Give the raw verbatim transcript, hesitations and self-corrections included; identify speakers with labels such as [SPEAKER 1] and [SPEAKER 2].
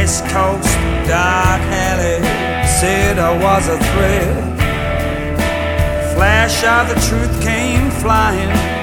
[SPEAKER 1] West Coast dark alley said I was a threat. Flash of the truth came flying.